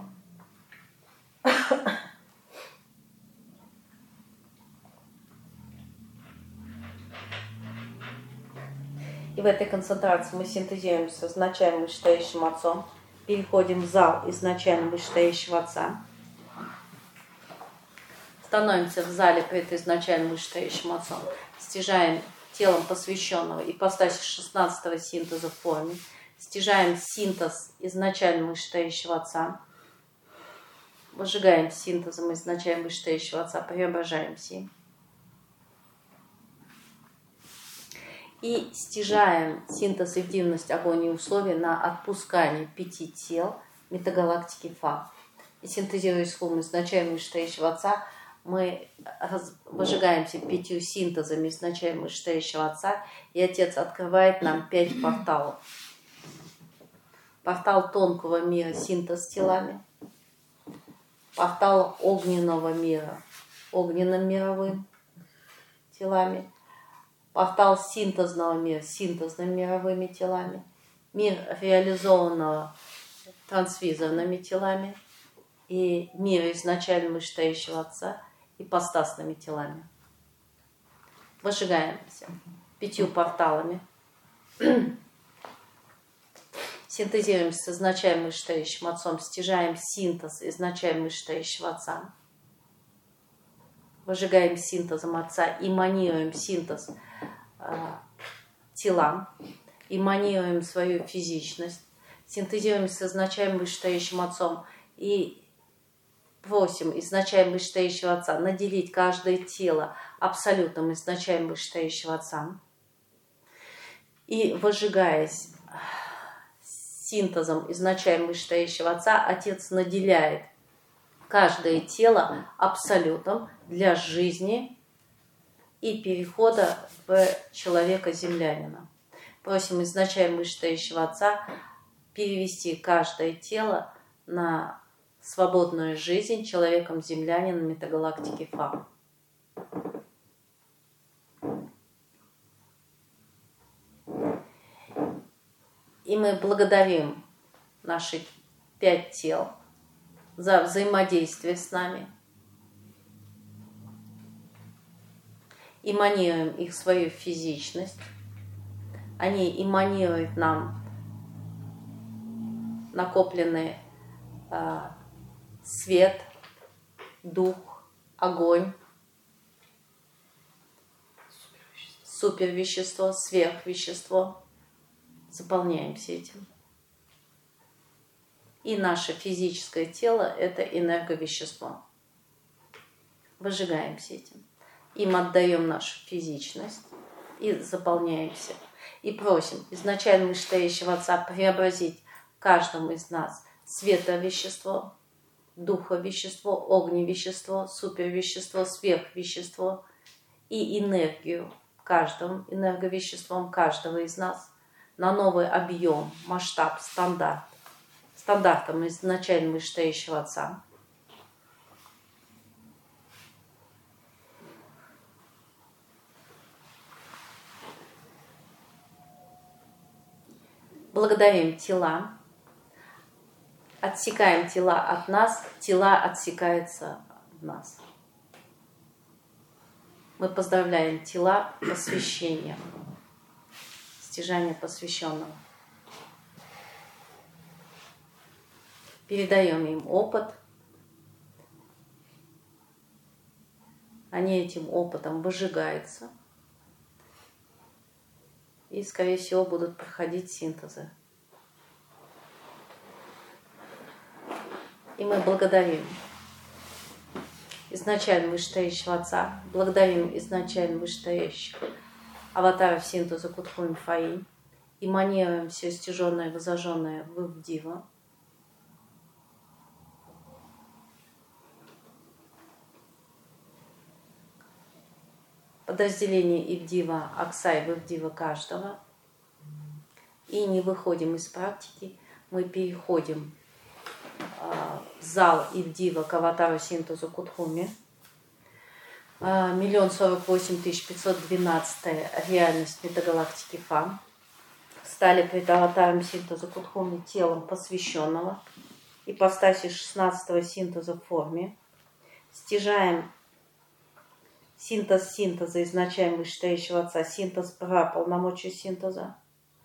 И в этой концентрации мы синтезируем с изначально вышестоящим отцом, переходим в зал изначально вышестоящего отца, становимся в зале перед изначально вышестоящим отцом, стяжаем телом посвященного ипостаси шестнадцатого синтеза в форме, стяжаем синтез изначально вышестоящего отца, выжигаем синтезом изначально вышестоящего отца, преображаемся им. И стяжаем синтез и дивность, огонь и условия на отпускание пяти тел метагалактики ФА. И синтезируя исхум изначально вышестоящего отца, мы раз... выжигаемся пятью синтезами изначально вышестоящего отца, и Отец открывает нам пять порталов. Портал тонкого мира, синтез телами. Портал огненного мира, огненным мировым телами. Портал синтезного мира, синтезными мировыми телами. Мир реализованного трансвизорными телами. И мир изначально вышестоящего Отца ипостасными телами. Выжигаемся пятью порталами. Синтезируемся с изначально вышестоящим Отцом, стяжаем синтез изначально вышестоящего Отца. Выжигаем синтезом Отца, эманируем синтез э, телам, эманируем свою физичность, синтезируем с изначально вышестоящим Отцом и просим изначально вышестоящего Отца наделить каждое тело абсолютным изначально вышестоящего Отца. И выжигаясь синтезом изначально вышестоящего Отца, Отец наделяет каждое тело абсолютом для жизни и перехода в человека-землянина. Просим изначально вышестоящего Отца перевести каждое тело на свободную жизнь человеком-землянином метагалактики Фа. И мы благодарим наши пять тел за взаимодействие с нами. Эманируем их свою физичность. Они эманируют нам накопленный э, свет, дух, огонь, супервещество, сверхвещество. Заполняемся этим. И наше физическое тело – это энерговещество. Выжигаемся этим. Им отдаем нашу физичность и заполняемся. И просим изначально вышестоящего Отца преобразить каждому из нас световещество, духовещество, огневещество, супервещество, сверхвещество и энергию каждым энерговеществом каждого из нас на новый объем, масштаб, стандарт, стандартом изначально вышестоящего Отца. Благодарим тела, отсекаем тела от нас, тела отсекаются от нас. Мы поздравляем тела посвящением, стяжание посвященного. Передаем им опыт. Они этим опытом выжигаются. И, скорее всего, будут проходить синтезы. И мы благодарим изначально вышестоящего Отца, благодарим изначально вышестоящих аватаров синтеза Кутхуми Фаи, эманируем все стяженное, возожженное в Ивдива. Подразделение Ивдива, Аксай в Ивдива каждого. И не выходим из практики, мы переходим э, в зал Ивдива к аватару синтезу Кутхуми. Миллион сорок восемь тысяч пятьсот двенадцатая реальность метагалактики Фа. Стали пред аватаром синтеза Кутхуми телом посвященного, ипостаси шестнадцатого синтеза в форме. Стяжаем синтез синтеза изначально вышестоящего Отца, синтез пра, полномочия синтеза.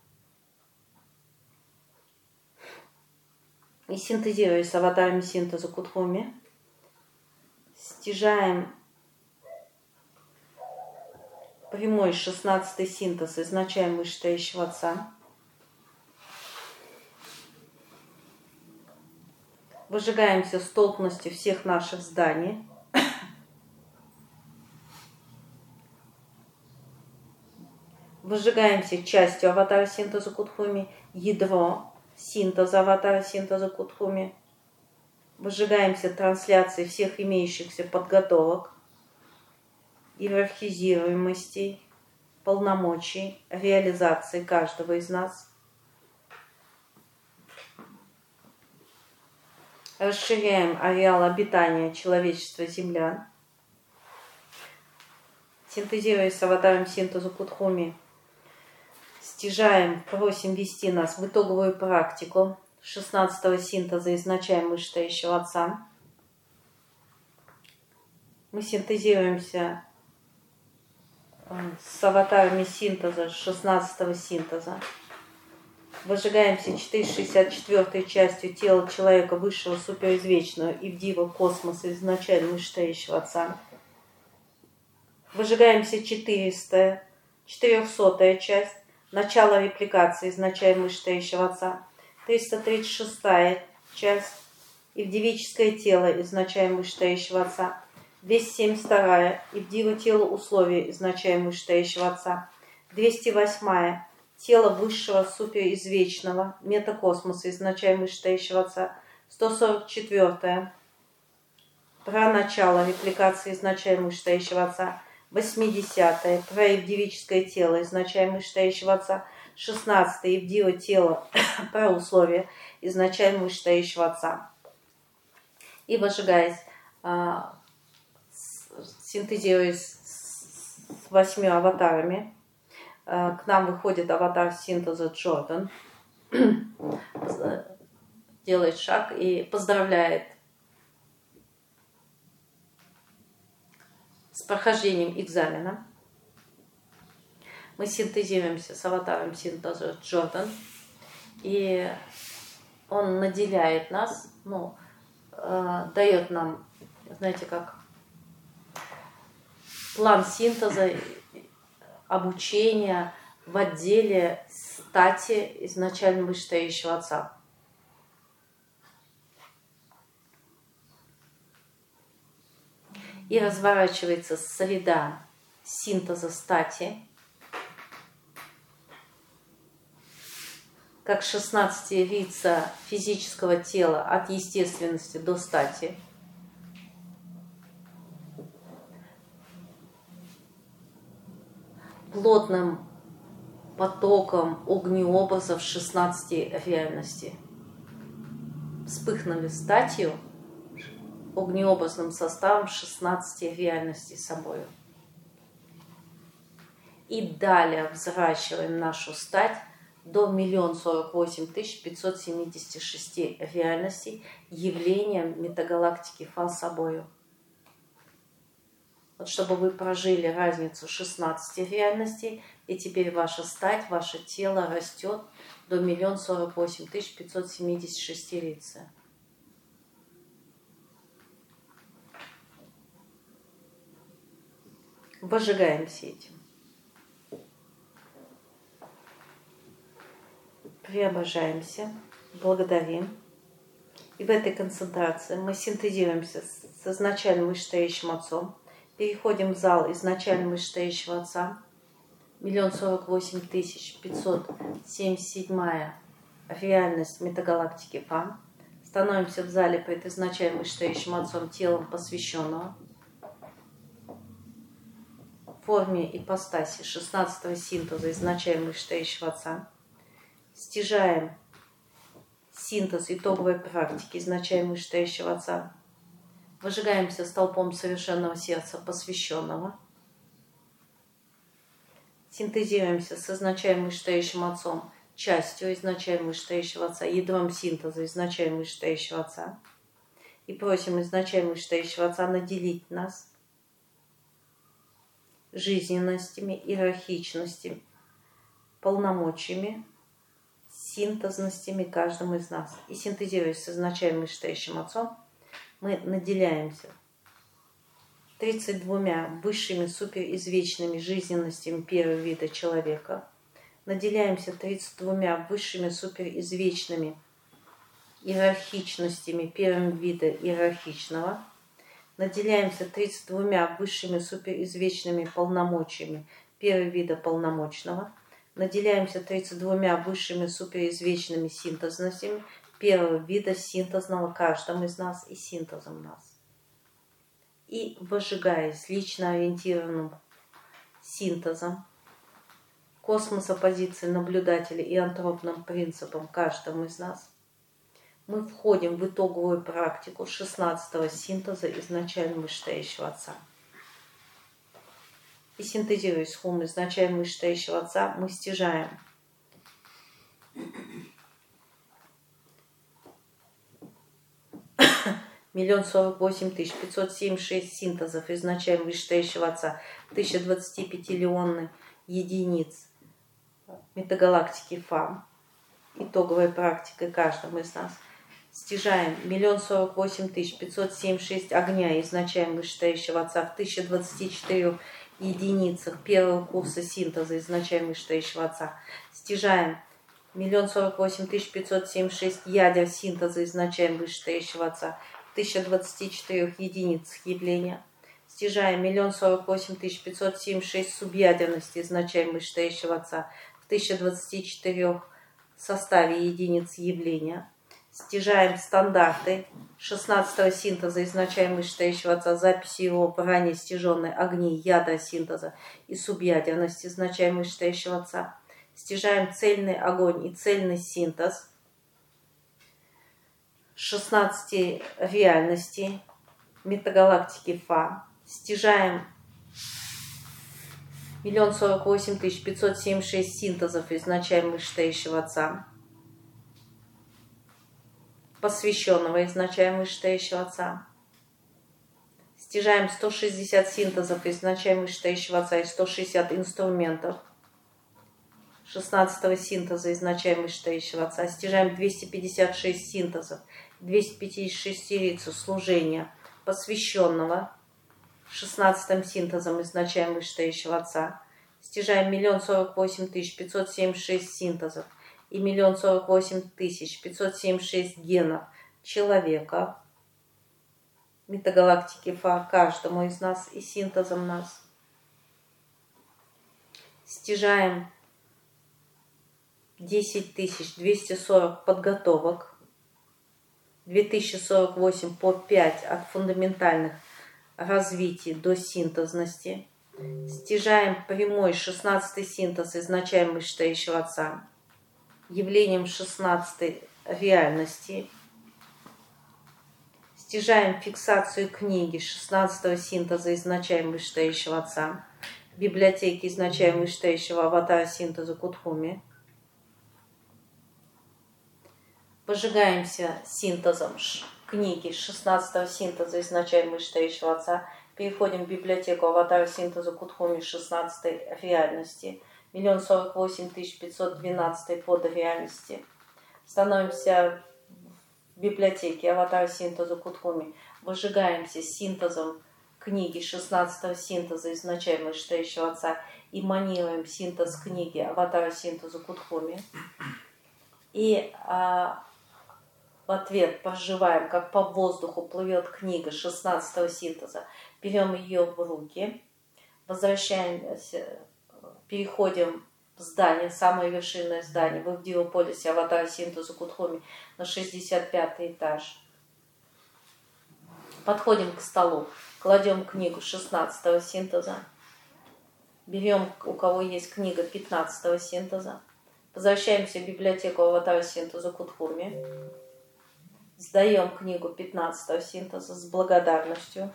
И синтезируя с аватарами синтеза Кутхуми, стяжаем прямой шестнадцатый синтез изначально вышестоящего Отца. Выжигаемся с толкностью всех наших зданий. Выжигаемся частью аватара синтеза Кутхуми, ядро синтеза аватара синтеза Кутхуми. Выжигаемся трансляцией всех имеющихся подготовок, иерархизируемостей, полномочий, реализации каждого из нас. Расширяем ареал обитания человечества землян. Синтезируя с аватаром синтеза Кутхуми, стяжаем, просим вести нас в итоговую практику шестнадцатого синтеза изначально вышестоящего Отца. Мы синтезируемся с аватарами синтеза шестнадцатого синтеза. Выжигаемся четыреста шестьдесят четвёртой частью тела человека высшего суперизвечного Ивдива космоса изначально вышестоящего Отца. Выжигаемся четыреста, четырехсотая часть начало репликации изначально вышестоящего Отца. триста тридцать шестая часть Ивдивическое тело изначально вышестоящего Отца. двести семьдесят вторая Ивдива тело условия изначально вышестоящего Отца. двести восьмая тело высшего суперизвечного метакосмоса изначально вышестоящего Отца. сто сорок четвёртая про начало репликации изначально вышестоящего Отца. восьмидесятая про Ивдивическое тело изначально вышестоящего Отца. шестнадцатая Ивдива тело про условия изначально вышестоящего Отца. И выжигаясь, синтезируясь с восьмью аватарами, к нам выходит аватар синтеза Джордан, делает шаг и поздравляет с прохождением экзамена. Мы синтезируемся с аватаром синтеза Джордан, и он наделяет нас, ну, э, дает нам, знаете, как план синтеза, обучения в отделе стати изначально вышестоящего отца. И разворачивается среда синтеза стати, как шестнадцать лица физического тела от естественности до стати. Плотным потоком огнеобразов шестнадцати реальностей. Вспыхнули статью огнеобразным составом шестнадцати реальностей собою. И далее взращиваем нашу стать до миллион сорок восемь тысяч пятьсот семьдесят шесть реальностей явлением метагалактики Фа собою. Вот чтобы вы прожили разницу шестнадцати реальностей, и теперь ваша стать, ваше тело растет до миллион сорок восемь тысяч пятьсот семьдесят шесть лица. Выжигаемся этим. Преображаемся, благодарим. И в этой концентрации мы синтезируемся с изначально вышестоящим отцом, переходим в зал изначально вышестоящего отца, миллион сорок восемь тысяч пятьсот семьдесят седьмая реальность метагалактики Фа, становимся в зале пред изначально вышестоящим отцом телом посвященного, в форме ипостаси шестнадцатого синтеза изначально вышестоящего отца, стяжаем синтез итоговой практики изначально вышестоящего отца, выжигаемся столпом совершенного сердца посвященного, синтезируемся с изначально вышестоящим отцом, частью изначально вышестоящего отца, ядром синтеза изначально вышестоящего отца, и просим изначально вышестоящего отца наделить нас жизненностями, иерархичностями, полномочиями, синтезностями каждому из нас. И синтезируясь с изначально вышестоящим отцом, мы наделяемся тридцать двумя высшими суперизвечными жизненностями первого вида человека, наделяемся тридцать двумя высшими суперизвечными иерархичностями первого вида иерархичного, наделяемся тридцать двумя высшими суперизвечными полномочиями первого вида полномочного, наделяемся тридцать двумя высшими суперизвечными синтезностями первого вида синтезного каждому из нас и синтезом нас. И выжигаясь лично ориентированным синтезом, космоса позиции наблюдателя и антропным принципом каждому из нас, мы входим в итоговую практику шестнадцатого синтеза изначально вышестоящего отца. И синтезируясь с хум изначально вышестоящего отца, мы стяжаем миллион сорок восемь тысяч пятьсот семьдесят шесть синтезов изначально вышестоящего отца, тысяча двадцать пять лионных единиц метагалактики Фа, итоговой практикой каждому из нас. Стяжаем миллион сорок восемь тысяч пятьсот семьдесят шесть огня изначально вышестоящего отца в тысяча двадцати четырёх единицах первого курса синтеза изначально вышестоящего отца. Стяжаем миллион сорок восемь тысяч пятьсот семьдесят шесть ядер синтеза изначально вышестоящего отца в тысяча двадцати четырёх единицах явления. Стяжаем миллион сорок восемь тысяч пятьсот семьдесят шесть субъядерности изначально вышестоящего отца в тысяча двадцати четырёх составе единиц явления. Стяжаем стандарты шестнадцатого синтеза изначально вышестоящего отца, записи его в ранее стяженные огни ядра синтеза и субъядерности изначально вышестоящего отца. Стяжаем цельный огонь и цельный синтез шестнадцати реальностей метагалактики Фа. Стяжаем миллион сорок восемь тысяч пятьсот семьдесят шесть синтезов изначально вышестоящего Отца, посвященного изначально вышестоящего Отца. Стяжаем сто шестьдесят синтезов изначально вышестоящего Отца и сто шестьдесят инструментов шестнадцатого синтеза изначально вышестоящего Отца. Стяжаем двести пятьдесят шесть синтезов, двести пятьдесят шесть лиц служения, посвященного шестнадцатым синтезом изначально вышестоящего Отца. Стяжаем миллион сорок восемь тысяч пятьсот семьдесят шесть синтезов и миллион сорок восемь тысяч пятьсот семьдесят шесть генов человека, метагалактики Фа, каждому из нас и синтезом нас. Стяжаем десять тысяч двести сорок подготовок, две тысячи сорок восемь по пять от фундаментальных развитий до синтезности. Стяжаем прямой шестнадцатый синтез изначально вышестоящего Отца, явлением шестнадцатой реальности. Стяжаем фиксацию книги шестнадцатого синтеза изначально вышестоящего Отца, библиотеки изначально вышестоящего аватара синтеза Кутхуми. Пожигаемся синтезом книги шестнадцатого синтеза изначально вышестоящего Отца. Переходим в библиотеку аватара синтеза Кутхуми шестнадцатой реальности. миллион сорок восемь тысяч пятьсот двенадцать подреальности. Становимся в библиотеке аватара синтеза Кутхуми. Выжигаемся синтезом книги шестнадцатого синтеза изначально вышестоящего Отца и манируем синтез книги аватара синтеза Кутхуми. И а, в ответ проживаем, как по воздуху плывет книга шестнадцатого синтеза. Берем ее в руки, возвращаемся, переходим в здание, самое вершинное здание, в Ивдивополисе аватара синтеза Кутхуми на шестьдесят пятый этаж. Подходим к столу, кладем книгу шестнадцатого синтеза, берем, у кого есть книга пятнадцатого синтеза, возвращаемся в библиотеку аватара синтеза Кутхуми, сдаем книгу пятнадцатого синтеза с благодарностью,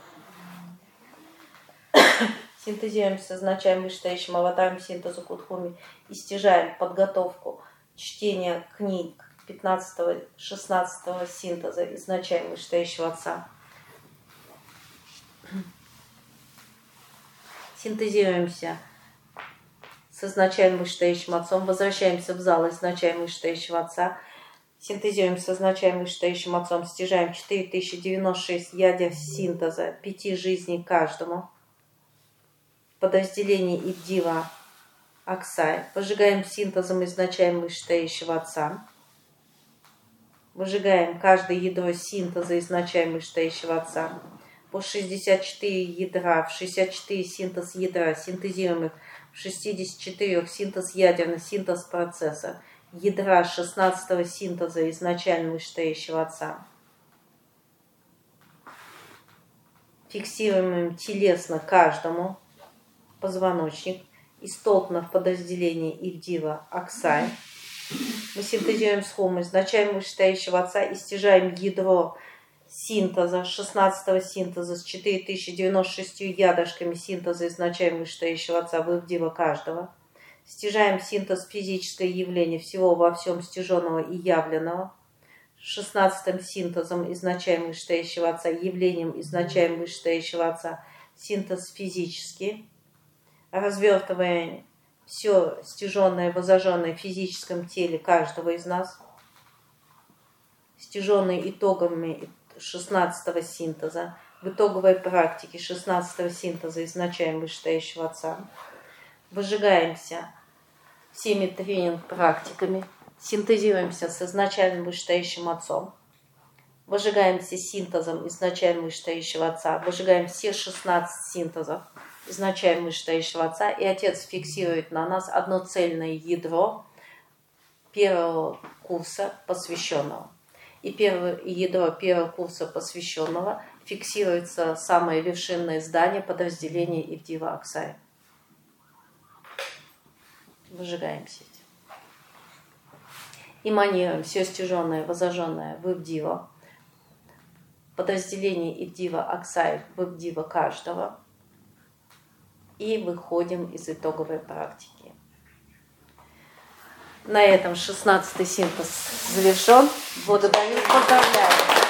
синтезируем с изначально вышестоящим аватаром синтеза Кутхуми и стяжаем подготовку чтения книг пятнадцатого-шестнадцатого синтеза изначально вышестоящего Отца. Синтезируемся с изначально вышестоящим Отцом, возвращаемся в зал изначально вышестоящего Отца, синтезируем с изначально вышестоящим Отцом, стяжаем четыре тысячи девяносто шесть ядер синтеза, пяти жизней каждому, подразделение Ивдива Аксай, выжигаем синтезом изначально вышестоящего Отца, выжигаем каждое ядро синтеза изначально вышестоящего Отца, по шестьдесят четыре ядра, в шестьдесят четыре синтез ядра, синтезируем их в шестьдесят четыре синтез ядерный, синтез процесса, ядра шестнадцатого синтеза изначально вышестоящего Отца. Фиксируем им телесно каждому позвоночник и столкно в подразделении Ивдива Аксай. Мы синтезируем схему изначально вышестоящего Отца и стяжаем ядро синтеза, шестнадцатого синтеза с четыре тысячи девяносто шестью ядрышками синтеза изначально вышестоящего Отца в Ивдива каждого. Стяжаем синтез физическое явление всего во всем стяженного и явленного. шестнадцатым синтезом изначально вышестоящего Отца, явлением изначально вышестоящего Отца, синтез физический. Развертывая все стяженное, возожженное в физическом теле каждого из нас, стяженные итогами шестнадцатого синтеза, в итоговой практике шестнадцатого синтеза изначально вышестоящего Отца, выжигаемся всеми тренинг-практиками, синтезируемся с изначально вышестоящим Отцом, выжигаемся синтезом изначально вышестоящего Отца, выжигаем все шестнадцать синтезов изначально вышестоящего Отца, и Отец фиксирует на нас одно цельное ядро первого курса посвященного. И первое ядро первого курса посвященного фиксируется самое вершинное здание подразделения Ивдива Аксай. Выжигаем сеть. И манируем все стяженное, возожженное в Ивдива. подразделение Ивдива Аксай в Ивдива каждого. И выходим из итоговой практики. На этом шестнадцатый синтез завершен. Благодарю, поздравляю.